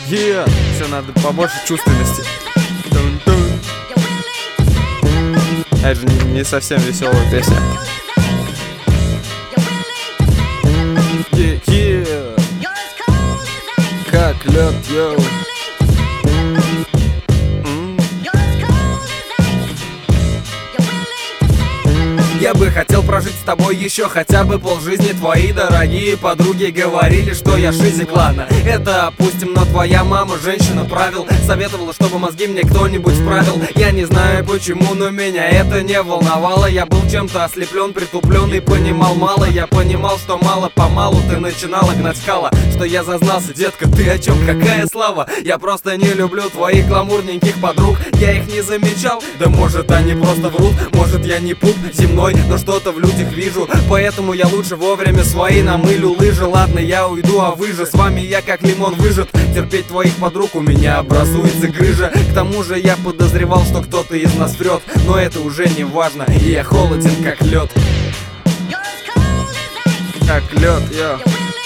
Все надо побольше чувственности. Это же не совсем веселая песня. Как лед, йоу. Я бы хотел прожить с тобой еще хотя бы полжизни. Твои дорогие подруги говорили, что я шизик. Ладно, это опустим, но твоя мама, женщина правил, советовала, чтобы мозги мне кто-нибудь вправил. Я не знаю почему, но меня это не волновало. Я был чем-то ослеплен, притуплен и понимал мало. Я понимал, что мало-помалу ты начинала гнать скала. Что я зазнался, детка, ты о чем? Какая слава? Я просто не люблю твоих гламурненьких подруг. Я их не замечал, да может они просто врут. Может я не пуп земной, но что-то в людях вижу. Поэтому я лучше вовремя свои намылю лыжи. Ладно, я уйду, а вы же с вами я как лимон выжат. Терпеть твоих подруг у меня образуется грыжа. К тому же я подозревал, что кто-то из нас врет. Но это уже не важно, и я холоден как лед. Как лед, йо.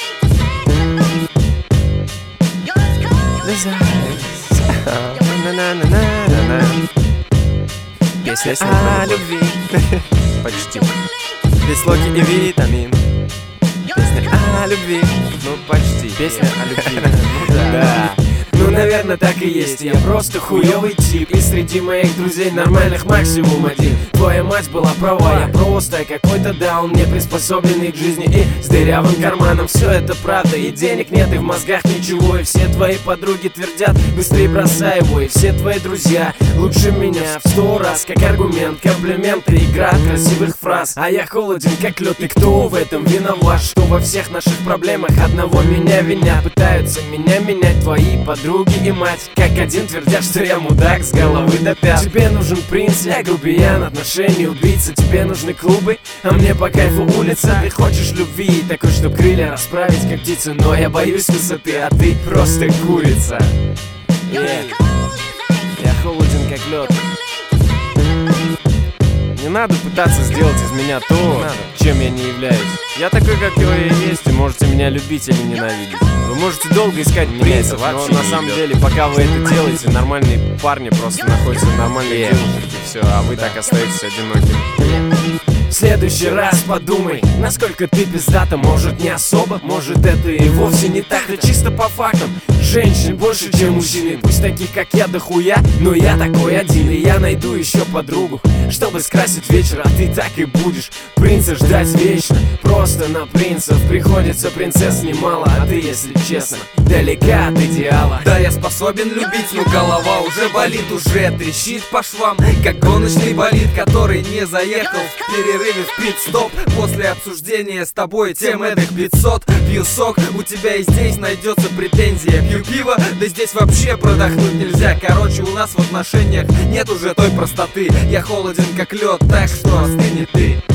Песня о любви. Почти. Здесь Локи и Витамин. Песня о любви. Ну почти. Песня о любви. Ну да. Ну, наверное, так и есть. Я просто хуёвый тип, и среди моих друзей нормальных максимум один. Твоя мать была права, я просто какой-то даун, не приспособленный к жизни и с дырявым карманом. Все это правда, и денег нет, и в мозгах ничего. И все твои подруги твердят, быстрее бросай его. И все твои друзья лучше меня в 100 раз. Как аргумент, комплименты и град красивых фраз. А я холоден как лед, и кто в этом виноват? Что во всех наших проблемах одного меня винят. Пытаются меня менять твои подруги и мать, как один твердят, что я мудак с головы до пят. Тебе нужен принц, я грубиян, отношения убийца. Тебе нужны клубы, а мне по кайфу улица. Ты хочешь любви, такой, чтоб крылья расправить, как птицы. Но я боюсь высоты, а ты просто курица. Я холоден как лед. Не надо пытаться сделать из меня то, чем я не являюсь. Я такой, как я есть, и можете меня любить или ненавидеть. Вы можете долго искать принцев, но на самом деле, пока вы это делаете, нормальные парни просто находятся в нормальной девушке, и все, а вы так остаетесь одинокими. В следующий раз подумай, насколько ты пиздата. Может не особо, может это и вовсе не так. Это чисто по фактам. Женщин больше, чем мужчин. Пусть таких, как я, дохуя, но я такой один. И я найду еще подругу, чтобы скрасить вечер. А ты так и будешь принца ждать вечно. Просто на принцев приходится принцесс немало. А ты, если честно, далека от идеала. Да, я способен любить, но голова уже болит. Уже трещит по швам, как гоночный болид, который не заехал в перерыве в пит-стоп. После обсуждения с тобой тем эдак 500. Пью сок, у тебя и здесь найдется претензия. Пью пиво, да здесь вообще продохнуть нельзя. Короче, у нас в отношениях нет уже той простоты. Я холоден как лед, так что остынь и ты.